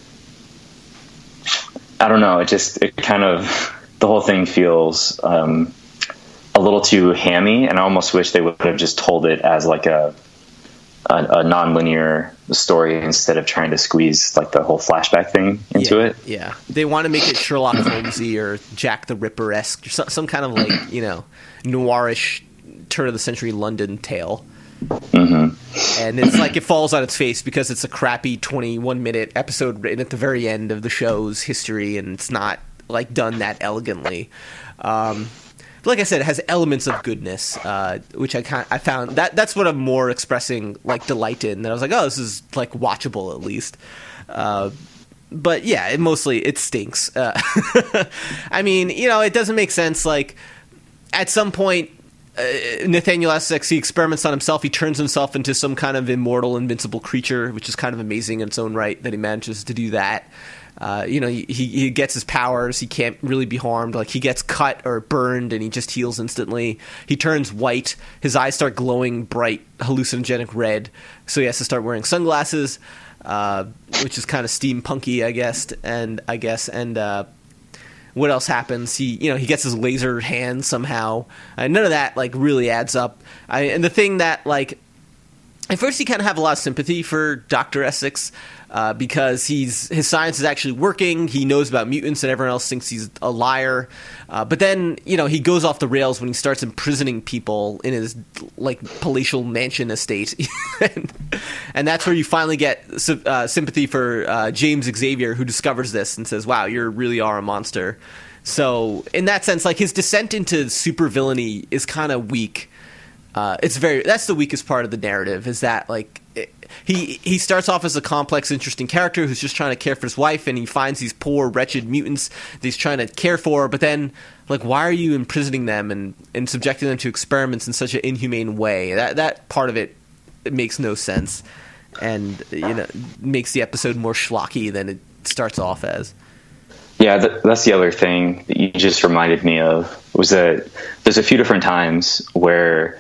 I don't know. It just it kind of the whole thing feels um, a little too hammy, and I almost wish they would have just told it as like a a, a non-linear story instead of trying to squeeze like the whole flashback thing into yeah, it. Yeah, they want to make it Sherlock Holmesy or Jack the Ripper-esque, or some, some kind of like, you know, noirish turn of the century London tale. Mm-hmm. And it's like it falls on its face because it's a crappy twenty-one minute episode written at the very end of the show's history, and it's not like done that elegantly. Um, but like I said, it has elements of goodness, uh, which I kind I found that that's what I'm more expressing like delight in. That I was like, oh, this is like watchable at least. Uh, but yeah, it mostly it stinks. Uh, I mean, you know, it doesn't make sense. Like at some point. Uh, Nathaniel Essex, he experiments on himself. He turns himself into some kind of immortal, invincible creature, which is kind of amazing in its own right that he manages to do that. Uh, you know, he, he gets his powers. He can't really be harmed. Like, he gets cut or burned, and he just heals instantly. He turns white. His eyes start glowing bright, hallucinogenic red. So he has to start wearing sunglasses, uh, which is kind of steampunky, I guess. And I guess, and uh, what else happens? He, you know, he gets his laser hand somehow. Uh, none of that like really adds up. I, and the thing that like, at first you kind of have a lot of sympathy for Doctor Essex uh, because he's his science is actually working. He knows about mutants, and everyone else thinks he's a liar. Uh, but then, you know, he goes off the rails when he starts imprisoning people in his like palatial mansion estate, and, and that's where you finally get uh, sympathy for uh, James Xavier, who discovers this and says, "Wow, you really are a monster." So, in that sense, like his descent into supervillainy is kind of weak. Uh, it's very that's the weakest part of the narrative, is that like it, he he starts off as a complex, interesting character who's just trying to care for his wife, and he finds these poor, wretched mutants that he's trying to care for. But then, like, why are you imprisoning them and, and subjecting them to experiments in such an inhumane way? That that part of it, it makes no sense, and you know makes the episode more schlocky than it starts off as. Yeah, th- that's the other thing that you just reminded me of, was that there's a few different times where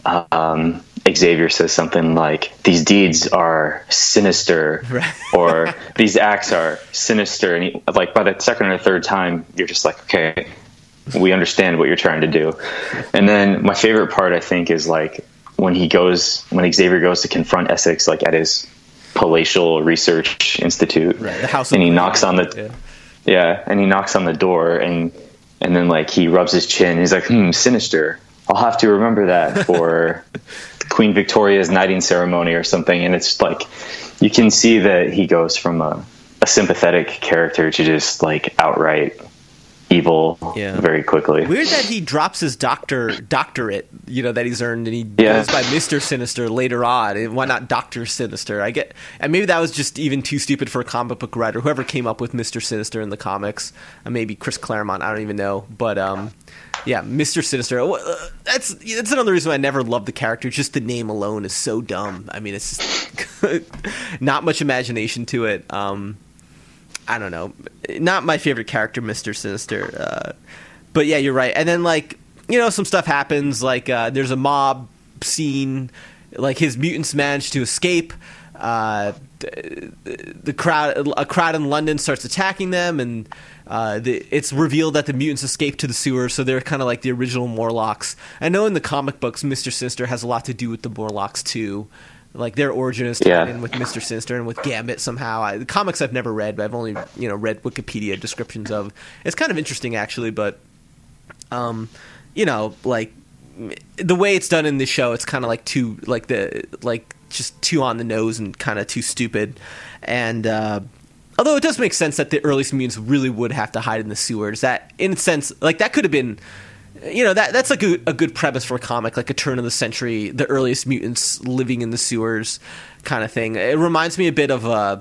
um, Xavier says something like, "These deeds are sinister," right. or "These acts are sinister." And he, like by the second or third time, you're just like, okay, we understand what you're trying to do. And then my favorite part, I think, is like when he goes, when Xavier goes to confront Essex, like at his palatial research institute, right, the house, and he knocks on the. Yeah. Yeah, and he knocks on the door, and and then like he rubs his chin. He's like, "Hmm, sinister. I'll have to remember that for Queen Victoria's knighting ceremony or something." And it's like you can see that he goes from a, a sympathetic character to just like outright evil yeah. very quickly. Weird that he drops his doctor doctorate, you know, that he's earned, and he yeah. goes by Mister Sinister later on. And why not Doctor Sinister? I get, and maybe that was just even too stupid for a comic book writer, whoever came up with Mister Sinister in the comics. Uh, maybe Chris Claremont, I don't even know, but um, yeah, Mister Sinister. Uh, that's that's another reason why I never loved the character. Just the name alone is so dumb. I mean, it's just not much imagination to it. Um. I don't know. Not my favorite character, Mister Sinister. Uh, but yeah, you're right. And then, like, you know, some stuff happens. Like, uh, there's a mob scene. Like, his mutants manage to escape. Uh, the, the crowd, a crowd in London starts attacking them, and uh, the, it's revealed that the mutants escaped to the sewers, so they're kind of like the original Morlocks. I know in the comic books, Mister Sinister has a lot to do with the Morlocks, too. Like, their origin is tied yeah. in with Mister Sinister and with Gambit somehow. I, the comics I've never read, but I've only, you know, read Wikipedia descriptions of. It's kind of interesting, actually, but, um, you know, like, the way it's done in this show, it's kind of like too, like, the, like, just too on the nose and kind of too stupid. And, uh, although it does make sense that the earliest mutants really would have to hide in the sewers. That, in a sense, like, that could have been... You know, that that's like a, a good premise for a comic, like a turn of the century, the earliest mutants living in the sewers kind of thing. It reminds me a bit of, uh,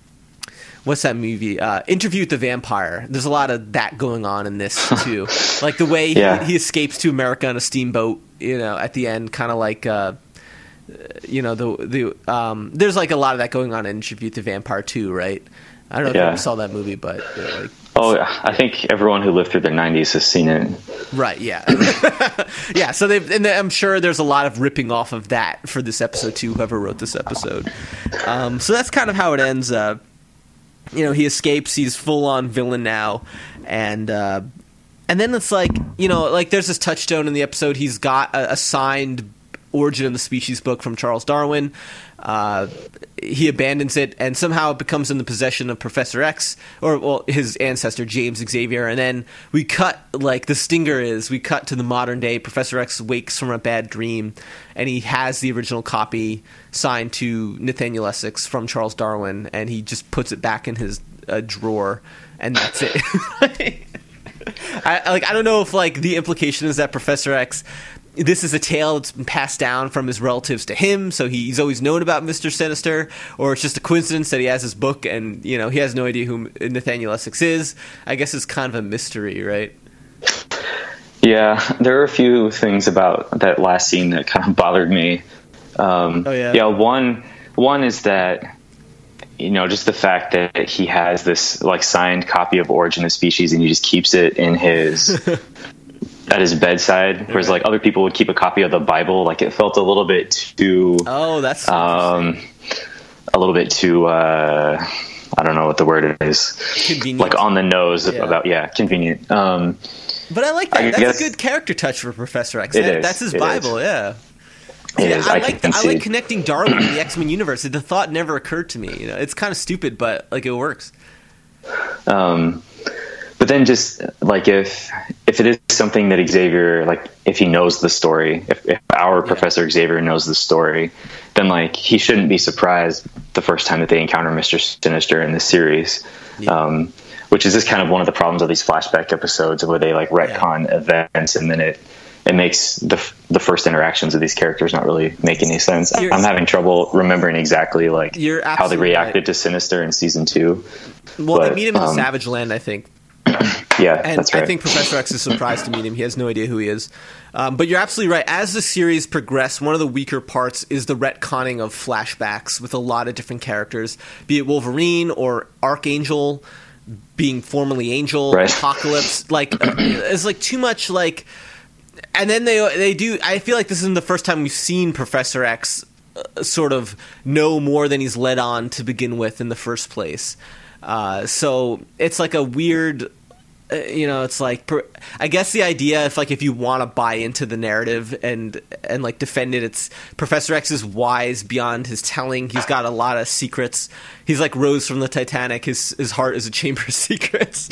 what's that movie? Uh, Interview with the Vampire. There's a lot of that going on in this, too. Like the way yeah. he, he escapes to America on a steamboat, you know, at the end, kind of like, uh, you know, the, the um, there's like a lot of that going on in Interview with the Vampire, too, right? I don't know if Yeah. you ever saw that movie, but you know, like, Oh, I think everyone who lived through the nineties has seen it. right, yeah, yeah. So they've, and I'm sure there's a lot of ripping off of that for this episode too. Whoever wrote this episode, um, so that's kind of how it ends. Uh, you know, he escapes. He's full on villain now, and uh, and then it's like, you know, like there's this touchstone in the episode. He's got a, a signed Origin of the Species book from Charles Darwin. Uh, he abandons it, and somehow it becomes in the possession of Professor X, or well, his ancestor James Xavier. And then we cut, like the stinger is, we cut to the modern day. Professor X wakes from a bad dream, and he has the original copy signed to Nathaniel Essex from Charles Darwin, and he just puts it back in his uh, drawer, and that's it. I like. I don't know if like the implication is that Professor X, this is a tale that's been passed down from his relatives to him, so he's always known about Mister Sinister, or it's just a coincidence that he has his book and, you know, he has no idea who Nathaniel Essex is. I guess it's kind of a mystery, right? Yeah, there are a few things about that last scene that kind of bothered me. Um, oh, yeah? Yeah, one, one is that, you know, just the fact that he has this, like, signed copy of Origin of Species and he just keeps it in his... at his bedside, whereas like other people would keep a copy of the Bible. Like it felt a little bit too, oh, that's um, a little bit too, uh, I don't know what the word is, convenient, like on the nose yeah. about, yeah, convenient. Um, but I like that. I That's guess, a good character touch for Professor X. It That, is, that's his it Bible. is. Yeah. It Yeah, is, I, I like can I see. like connecting Darwin to the X-Men universe. The thought never occurred to me. You know, it's kind of stupid, but like it works. Um, but then just like if if it is something that Xavier, like if he knows the story, if, if our Yeah. Professor Xavier knows the story, then like he shouldn't be surprised the first time that they encounter Mister Sinister in this series. Yeah. Um, which is just kind of one of the problems of these flashback episodes where they like retcon yeah. events and then it it makes the the first interactions of these characters not really make any sense. You're, I'm having trouble remembering exactly like how they reacted right. to Sinister in season two. Well, but, they meet him in um, the Savage Land, I think. Yeah, and that's right. I think Professor X is surprised to meet him. He has no idea who he is. Um, but you're absolutely right. As the series progressed, one of the weaker parts is the retconning of flashbacks with a lot of different characters, be it Wolverine or Archangel being formerly Angel, right. Apocalypse. Like, uh, it's like too much like... And then they they do... I feel like this isn't the first time we've seen Professor X uh, sort of know more than he's led on to begin with in the first place. Uh, so it's like a weird, uh, you know, it's like, per, I guess the idea, if like if you want to buy into the narrative and and like defend it, it's Professor X is wise beyond his telling. He's got a lot of secrets. He's like Rose from the Titanic. His his heart is a chamber of secrets.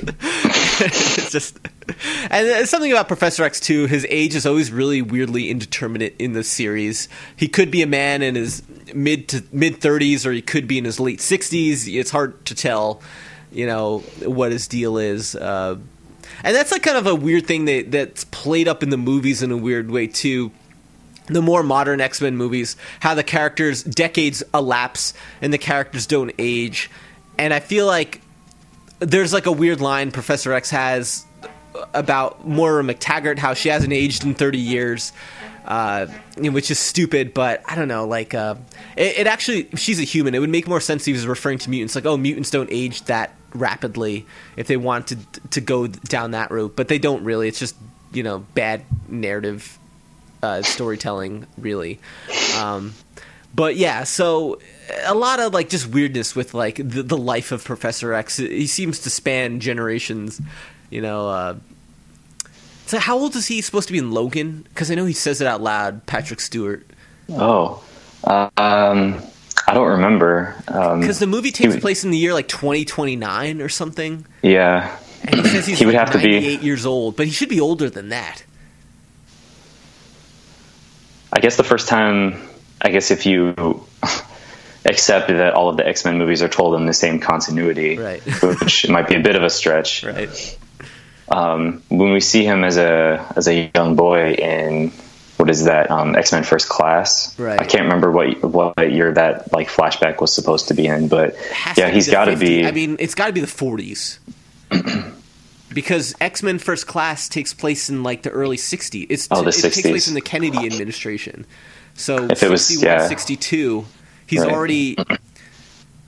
It's just, and there's something about Professor X too. His age is always really weirdly indeterminate in the series. He could be a man in his mid to mid thirties, or he could be in his late sixties. It's hard to tell, you know, what his deal is. Uh, and that's like kind of a weird thing that that's played up in the movies in a weird way too. The more modern X-Men movies, how the characters, decades elapse and the characters don't age. And I feel like there's like a weird line Professor X has about Moira McTaggart, how she hasn't aged in thirty years, uh, which is stupid, but I don't know, like, uh, it, it actually, if she's a human, it would make more sense if he was referring to mutants, like, oh, mutants don't age that rapidly if they wanted to go down that route, but they don't really. It's just, you know, bad narrative uh, storytelling, really. Um, but yeah, so a lot of like just weirdness with like the, the life of Professor X. He seems to span generations, you know. Uh, so how old is he supposed to be in Logan? Because I know he says it out loud, Patrick Stewart. Oh, uh, um, I don't remember. Because um, the movie takes would, place in the year like twenty twenty-nine or something. Yeah. And he says he's he would like have to ninety-eight be years old, but he should be older than that. I guess the first time, I guess if you accept that all of the X-Men movies are told in the same continuity, right. which might be a bit of a stretch. Right. Um, when we see him as a as a young boy in what is that um, X-Men First Class? Right. I can't remember what what year that like flashback was supposed to be in, but yeah, to he's got to be. I mean, it's got to be the forties. Because X-Men First Class takes place in like the early sixties. It's oh, the it sixties. takes place in the Kennedy administration. So if it was yeah. sixty-two, he's right. already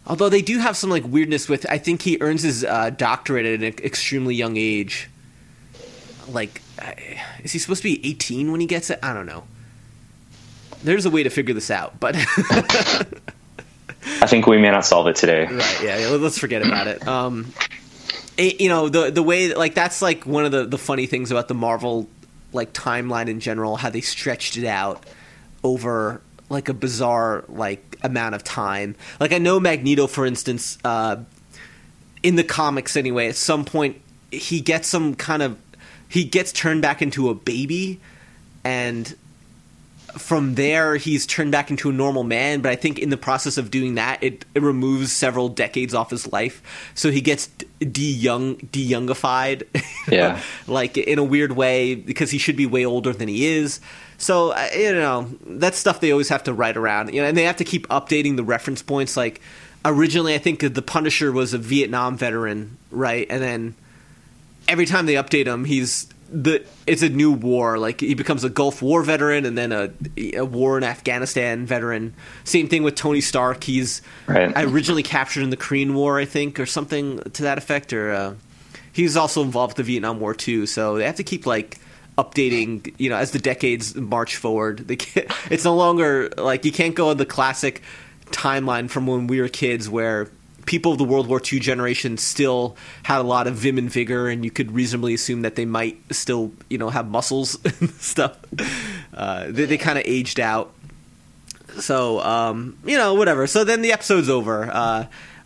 Although they do have some like weirdness with, I think he earns his uh, doctorate at an extremely young age. Like, is he supposed to be eighteen when he gets it? I don't know. There's a way to figure this out, but I think we may not solve it today. Right? Yeah, yeah, let's forget about it. Um, it, you know, the the way like that's like one of the, the funny things about the Marvel like timeline in general, how they stretched it out over like a bizarre like amount of time. Like I know Magneto, for instance, uh, in the comics anyway, at some point he gets some kind of he gets turned back into a baby, and from there he's turned back into a normal man. But I think in the process of doing that, it, it removes several decades off his life, so he gets de-young de-youngified, yeah, like in a weird way, because he should be way older than he is. So, uh, you know, that's stuff they always have to write around, you know, and they have to keep updating the reference points. Like originally I think the Punisher was a Vietnam veteran, right? And then every time they update him, he's the it's a new war. Like he becomes a Gulf War veteran, and then a, a war in Afghanistan veteran. Same thing with Tony Stark. He's right. originally captured in the Korean War, I think, or something to that effect. Or uh, he's also involved with the Vietnam War too. So they have to keep like updating, you know, as the decades march forward. They can't, it's no longer like you can't go on the classic timeline from when we were kids where people of the World War Two generation still had a lot of vim and vigor, and you could reasonably assume that they might still, you know, have muscles and stuff. Uh, they they kind of aged out. So, um, you know, whatever. So then the episode's over. Uh,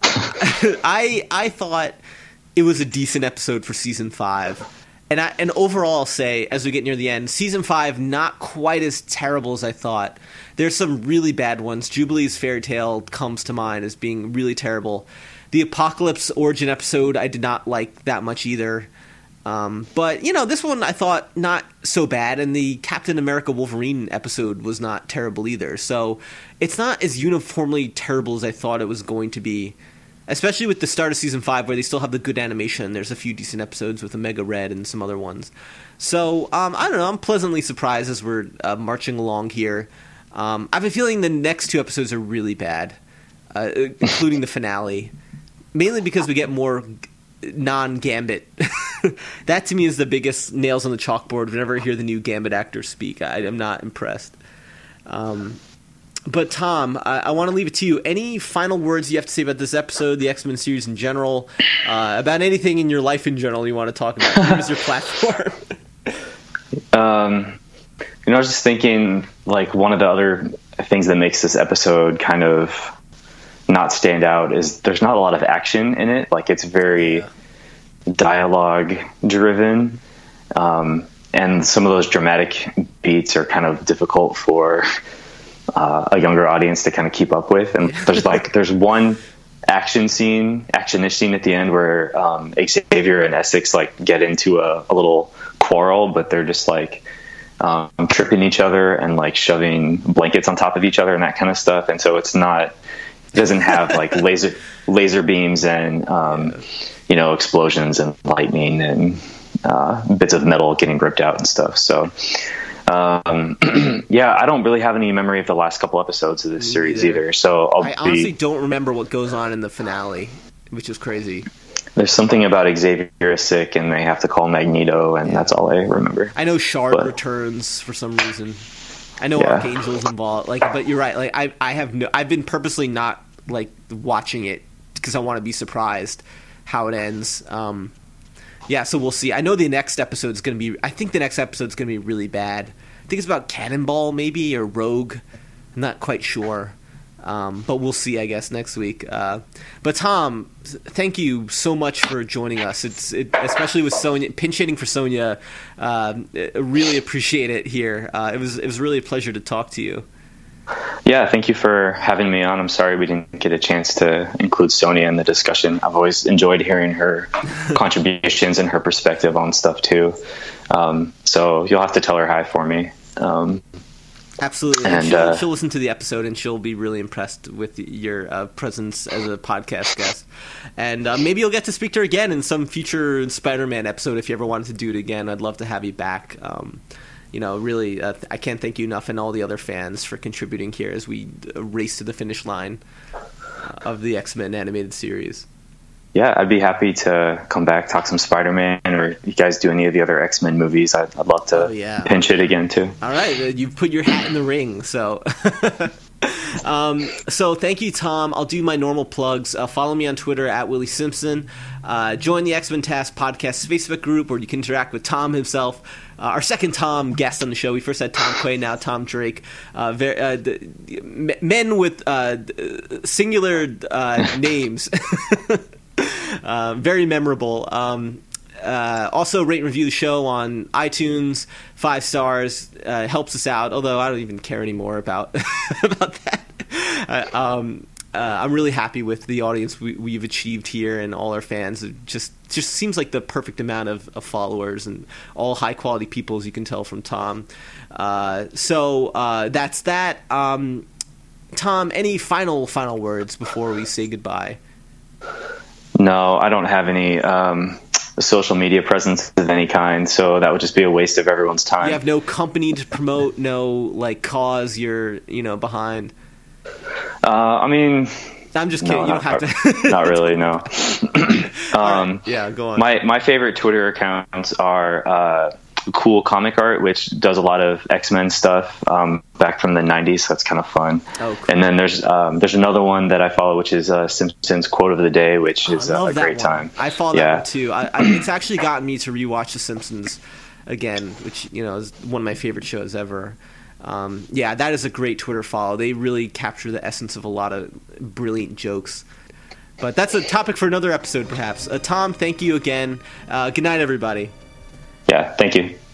I I thought it was a decent episode for season five. And I, and overall, I'll say, as we get near the end, season five, not quite as terrible as I thought. There's some really bad ones. Jubilee's Fairy Tale comes to mind as being really terrible. The Apocalypse Origin episode, I did not like that much either. Um, but, you know, this one I thought not so bad, and the Captain America Wolverine episode was not terrible either. So it's not as uniformly terrible as I thought it was going to be. Especially with the start of season five, where they still have the good animation. There's a few decent episodes with Omega Red and some other ones. So, um, I don't know. I'm pleasantly surprised as we're uh, marching along here. Um, I have a feeling the next two episodes are really bad, uh, including the finale. Mainly because we get more non-Gambit. That, to me, is the biggest nails on the chalkboard whenever I hear the new Gambit actor speak. I am not impressed. Um... But Tom, I, I want to leave it to you. Any final words you have to say about this episode, the X-Men series in general, uh, about anything in your life in general you want to talk about? Here's your platform. um, you know, I was just thinking, like, one of the other things that makes this episode kind of not stand out is there's not a lot of action in it. Like, it's very yeah. dialogue driven. Um, and some of those dramatic beats are kind of difficult for Uh, a younger audience to kind of keep up with. And there's like there's one action scene, actionish scene at the end where um, Xavier and Essex like get into a, a little quarrel, but they're just like um, tripping each other and like shoving blankets on top of each other and that kind of stuff. And so it's not, it doesn't have like laser laser beams and um, you know, explosions and lightning and uh, bits of metal getting ripped out and stuff. So. Um, yeah, I don't really have any memory of the last couple episodes of this series either. either so I'll I be, honestly don't remember what goes on in the finale, which is crazy. There's something about Xavier is sick and they have to call Magneto, and yeah. that's all I remember. I know Shard but, returns for some reason. I know yeah. Archangel's involved. Like, but you're right. Like, I, I have no. I've been purposely not like watching it because I want to be surprised how it ends. Um, Yeah, so we'll see. I know the next episode is going to be... I think the next episode is going to be really bad. I think it's about Cannonball, maybe, or Rogue. I'm not quite sure. Um, but we'll see, I guess, next week. Uh, but, Tom, thank you so much for joining us. It's it, especially with Sonya, pinch hitting for Sonya. Uh, I really appreciate it here. Uh, it was it was really a pleasure to talk to you. Yeah, thank you for having me on. I'm sorry we didn't get a chance to include Sonya in the discussion. I've always enjoyed hearing her contributions and her perspective on stuff too. Um, so you'll have to tell her hi for me. Um, Absolutely. And, she'll, uh, she'll listen to the episode and she'll be really impressed with your uh, presence as a podcast guest. And uh, maybe you'll get to speak to her again in some future Spider-Man episode if you ever wanted to do it again. I'd love to have you back. Um, You know, really, uh, I can't thank you enough, and all the other fans for contributing here as we race to the finish line. Uh, of the X-Men animated series. Yeah, I'd be happy to come back, talk some Spider-Man, or you guys do any of the other X-Men movies. I'd, I'd love to oh, yeah. pinch it again, too. All right, uh, you've put your hat in the ring, so... um, so thank you, Tom. I'll do my normal plugs. Uh, follow me on Twitter at Willie Simpson. Uh, join the X-Men Task Podcast Facebook group where you can interact with Tom himself. Uh, our second Tom guest on the show. We first had Tom Quay, now Tom Drake. Uh, very, uh, the, men with uh, singular uh, names. Uh, very memorable. Um, uh, also, rate and review the show on iTunes. Five stars uh, helps us out. Although I don't even care anymore about about that. Uh, um, uh, I'm really happy with the audience we, we've achieved here and all our fans. It just just seems like the perfect amount of, of followers and all high quality people, as you can tell from Tom. Uh, so uh, that's that. Um, Tom, any final final words before we say goodbye? No, I don't have any um, social media presence of any kind, so that would just be a waste of everyone's time. You have no company to promote, no like cause you're you know behind. Uh, I mean, I'm just kidding. No, you don't not, have to. Not really, no. um, right. Yeah, go on. My my favorite Twitter accounts are uh, Cool Comic Art, which does a lot of X-Men stuff um, back from the nineties, so that's kind of fun. Oh, cool. And then there's um, there's another one that I follow, which is uh, Simpsons Quote of the Day, which is oh, uh, a great one. time. I follow yeah. that one too. I, I, it's actually gotten me to rewatch The Simpsons again, which you know is one of my favorite shows ever. Um, yeah, that is a great Twitter follow. They really capture the essence of a lot of brilliant jokes. But that's a topic for another episode, perhaps. Uh, Tom, thank you again. Uh, good night, everybody. Yeah, thank you.